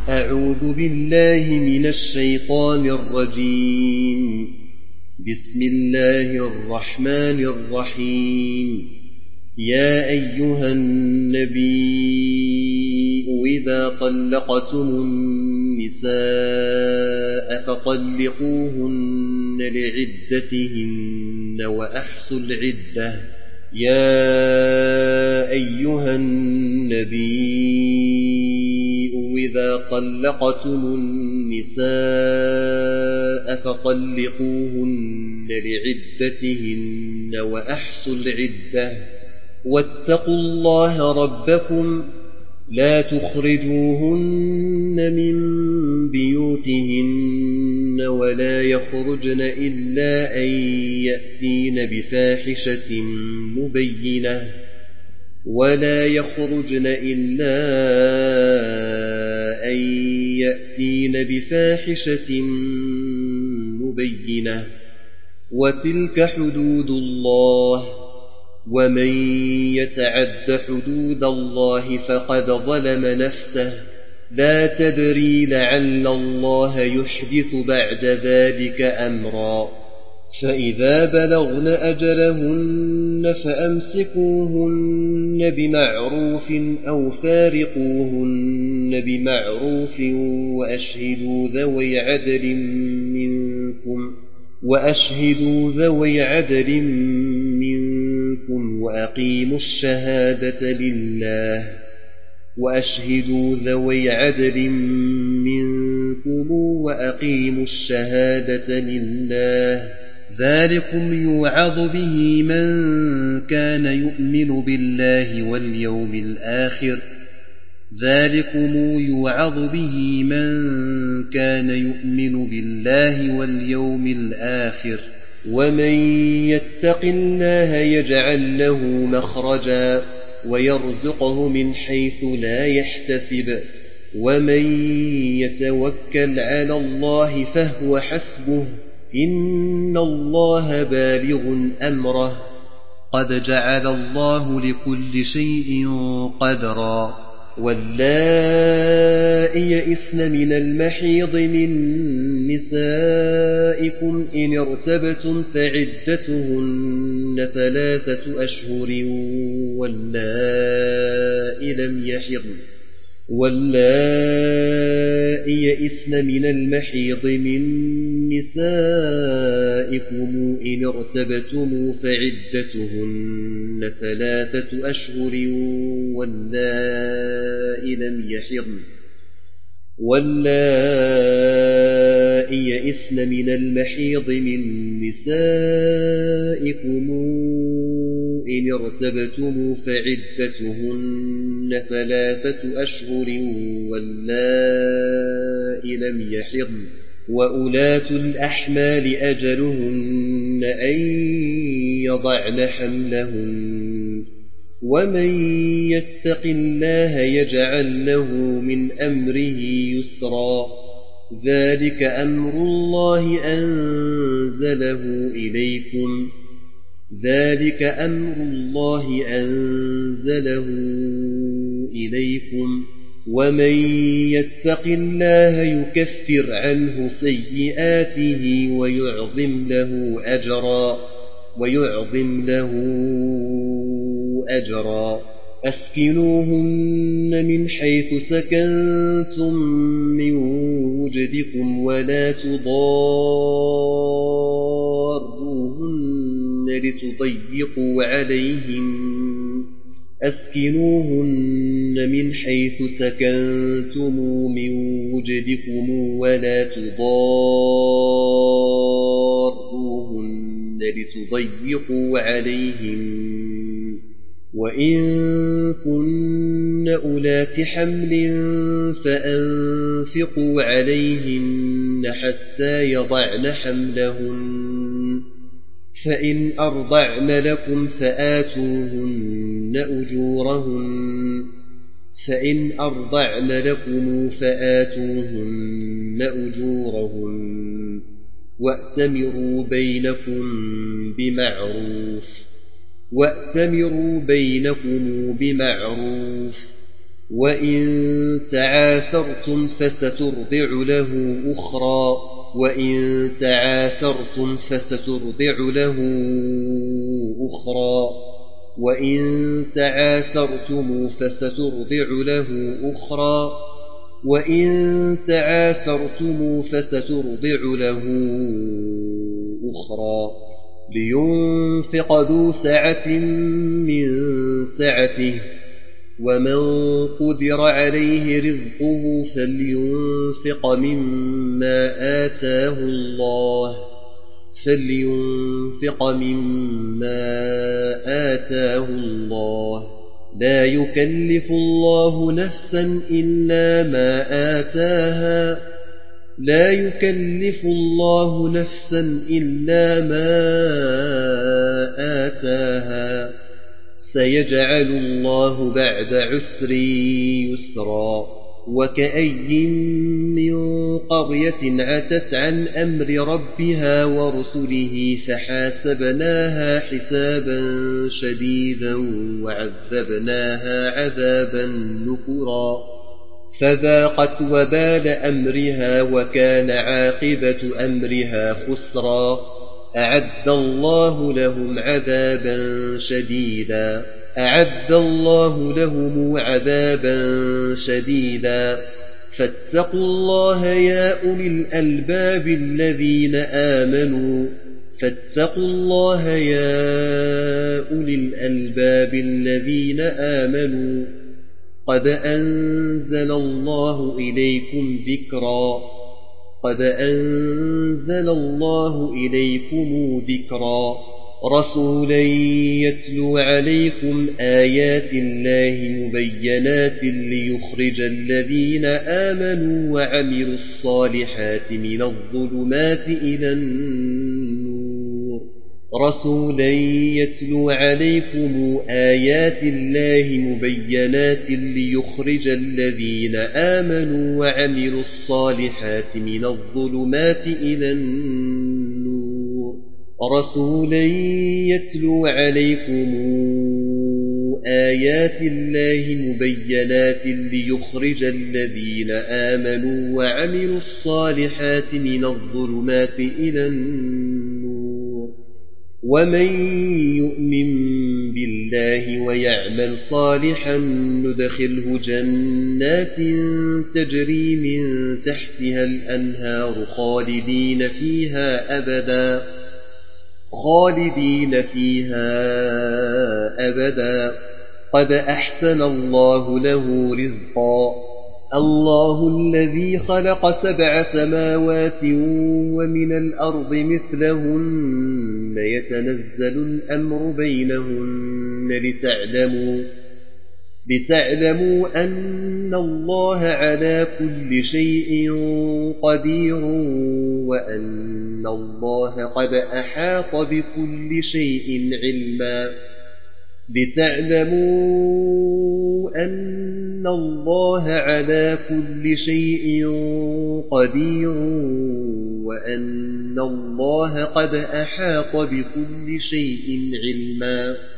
أعوذ بالله من الشيطان الرجيم. بسم الله الرحمن الرحيم. يا أيها النبي إذا طلقتم النساء فطلقوهن لعدتهن وأحصوا العدة. يا أيها النبي إذا طلقتم النساء فطلقوهن لعدتهن وأحصوا العدة واتقوا الله ربكم لا تخرجوهن من بيوتهن ولا يخرجن إلا أن يأتين بفاحشة مبينة وتلك حدود الله ومن يتعد حدود الله فقد ظلم نفسه لا تدري لعل الله يحدث بعد ذلك أمرا. فإذا بلغن أجلهن فأمسكوهن بمعروف أو فارقوهن بمعروف وأشهدوا ذوي عدل منكم وأقيموا الشهادة لله. ذلكم يوعظ به من كان يؤمن بالله واليوم الآخر ومن يتق الله يجعل له مخرجا ويرزقه من حيث لا يحتسب ومن يتوكل على الله فهو حسبه إن الله بالغ أمره قد جعل الله لكل شيء قدرا. واللائي يئسن من المحيض من نسائكم إن ارتبتم فعدتهن 3 أشهر واللائي يئسن من المحيض من نسائكم إن ارتبتم فعدتهن 3 أشهر واللائي يئسن من المحيض من نسائكم إن ارتبتم فعدتهن 3 أشهر واللائي لم يحضن وأولاة الأحمال أجلهن أن يضعن حملهن ومن يتق الله يجعل له من أمره يسرا. ذلك أمر الله أنزله إليكم ومن يتق الله يكفر عنه سيئاته ويعظم له أجرا. أسكنوهن من حيث سكنتم من وجدكم ولا تضاروهن لتضيقوا عليهن وإن كن أولات حمل فأنفقوا عليهن حتى يضعن حملهن فإن أرضعن لكم فآتوهن أجورهن وأتمروا بينكم بمعروف وإن تعاسرتم فسترضع له أخرى لينفق ذو سعة من سعته ومن قدر عليه رزقه فلينفق مما آتاه الله لا يكلف الله نفسا إلا ما آتاها سيجعل الله بعد عسر يسرا وكأي من قرية عتت عن أمر ربها ورسله فحاسبناها حسابا شديدا وعذبناها عذابا نكرا فذاقت وبال أمرها وكان عاقبة أمرها خسرا أعد الله لهم عذابا شديدا فاتقوا الله يا أولي الألباب الذين آمنوا قد أنزل الله إليكم ذكرا رسولا يتلو عليكم آيات الله مبينات ليخرج الذين آمنوا وعملوا الصالحات من الظلمات إلى النور ومن يؤمن بالله ويعمل صالحا ندخله جنات تجري من تحتها الأنهار خالدين فيها أبدا قد أحسن الله له رزقا الله الذي خلق 7 سماوات ومن الأرض مثلهن يتنزل الأمر بينهن لتعلموا أن الله على كل شيء قدير وأن الله قد أحاط بكل شيء علما